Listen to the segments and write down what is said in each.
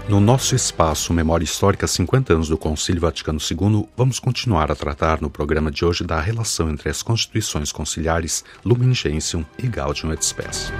No nosso espaço Memória Histórica 50 anos do Concílio Vaticano II, vamos continuar a tratar no programa de hoje da relação entre as constituições conciliares Lumen Gentium e Gaudium et Spes.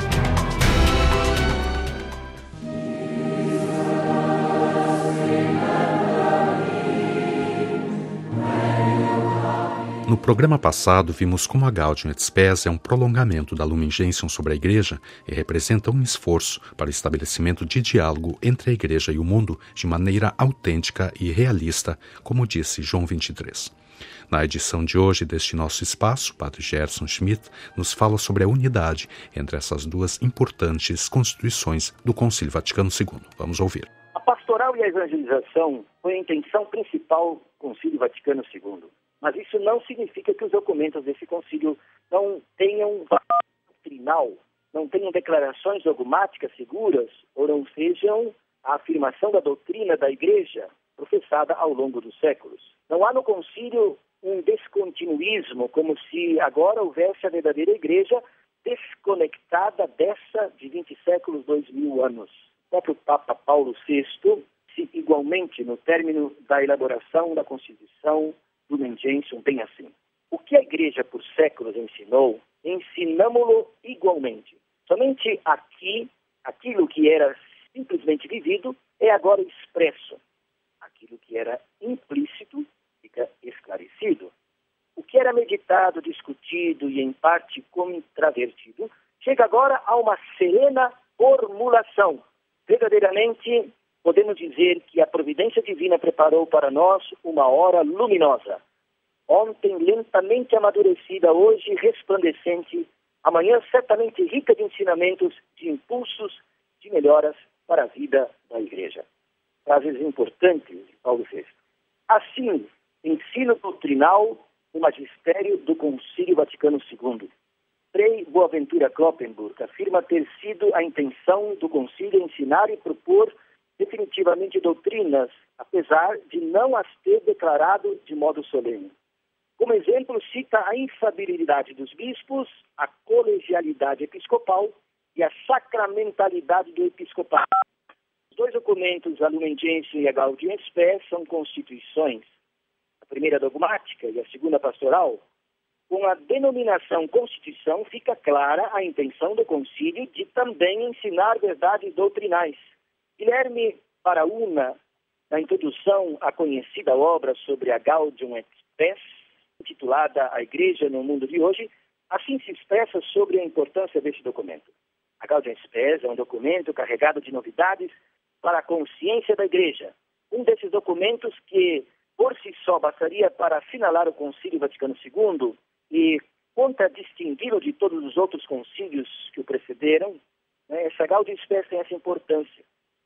No programa passado, vimos como a Gaudium et Spes é um prolongamento da Lumen Gentium sobre a Igreja e representa um esforço para o estabelecimento de diálogo entre a Igreja e o mundo de maneira autêntica e realista, como disse João 23. Na edição de hoje deste nosso espaço, Padre Gerson Schmidt nos fala sobre a unidade entre essas duas importantes constituições do Concílio Vaticano II. Vamos ouvir. A pastoral e a evangelização foi a intenção principal do Concílio Vaticano II. Mas isso não significa que os documentos desse concílio não tenham valor doutrinal, não tenham declarações dogmáticas seguras ou não sejam a afirmação da doutrina da Igreja professada ao longo dos séculos. Não há no concílio um descontinuismo, como se agora houvesse a verdadeira Igreja desconectada dessa de 20 séculos, 2000 anos. O próprio Papa Paulo VI, se igualmente no término da elaboração da Constituição Lumen Gentium, bem assim. O que a Igreja por séculos ensinou, ensinamo-lo igualmente. Somente aqui, aquilo que era simplesmente vivido é agora expresso. Aquilo que era implícito fica esclarecido. O que era meditado, discutido e em parte contravertido, chega agora a uma serena formulação. Verdadeiramente, podemos dizer que a providência divina preparou para nós uma hora luminosa. Ontem lentamente amadurecida, hoje resplandecente, amanhã certamente rica de ensinamentos, de impulsos, de melhoras para a vida da Igreja. Frases importantes de Paulo VI. Assim, ensino doutrinal do magistério do Concílio Vaticano II. Frei Boaventura Kloppenburg afirma ter sido a intenção do concílio ensinar e propor definitivamente doutrinas, apesar de não as ter declarado de modo solene. Como exemplo, cita a infalibilidade dos bispos, a colegialidade episcopal e a sacramentalidade do episcopado. Os dois documentos, a Lumen Gentium e a Gaudium et Spes, são constituições. A primeira dogmática e a segunda pastoral. Com a denominação Constituição, fica clara a intenção do concílio de também ensinar verdades doutrinais. Guilherme Paraúna, na introdução à conhecida obra sobre a Gaudium et Spes, intitulada A Igreja no Mundo de Hoje, assim se expressa sobre a importância deste documento. A Gaudium et Spes é um documento carregado de novidades para a consciência da Igreja. Um desses documentos que, por si só, bastaria para assinalar o Concílio Vaticano II e contradistingui-lo de todos os outros concílios que o precederam, essa Gaudium et Spes tem essa importância.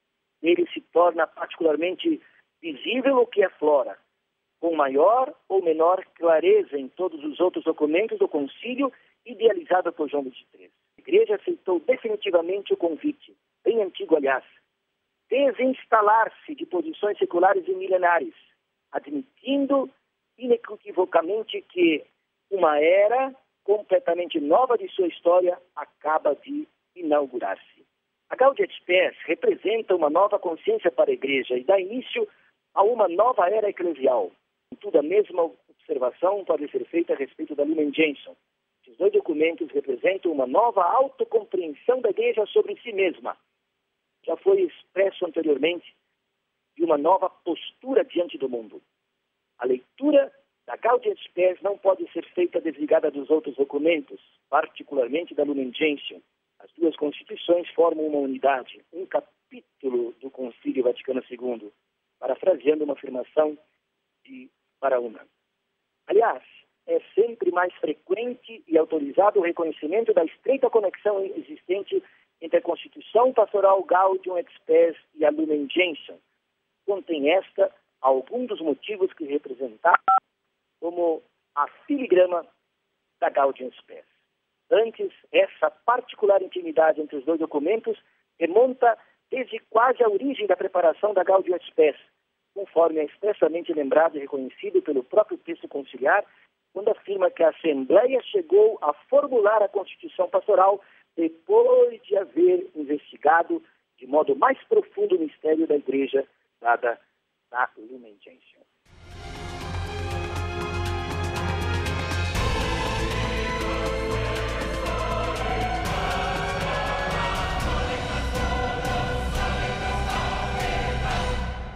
Ele se torna particularmente visível o que aflora, com maior ou menor clareza em todos os outros documentos do concílio idealizado por João 23. A Igreja aceitou definitivamente o convite, bem antigo aliás, desinstalar-se de posições seculares e milenares, admitindo inequivocamente que uma era completamente nova de sua história acaba de inaugurar-se. A Gaudium et Spes representa uma nova consciência para a Igreja e dá início a uma nova era eclesial. Contudo, a mesma observação pode ser feita a respeito da Lumen Gentium. Esses dois documentos representam uma nova autocompreensão da Igreja sobre si mesma. Já foi expresso anteriormente de uma nova postura diante do mundo. A leitura da Gaudium et Spes não pode ser feita desligada dos outros documentos, particularmente da Lumen Gentium. As duas constituições formam uma unidade, um capítulo do Concílio Vaticano II, parafraseando uma afirmação de Paraúna. Aliás, é sempre mais frequente e autorizado o reconhecimento da estreita conexão existente entre a Constituição Pastoral Gaudium et Spes e a Lumen Gentium. Contém esta alguns dos motivos que representaram como a filigrama da Gaudium et Spes. Antes, essa particular intimidade entre os dois documentos remonta desde quase a origem da preparação da Gaudium et Spes, conforme é expressamente lembrado e reconhecido pelo próprio texto conciliar, quando afirma que a Assembleia chegou a formular a Constituição Pastoral depois de haver investigado de modo mais profundo o mistério da Igreja dada na Lumen Gentium.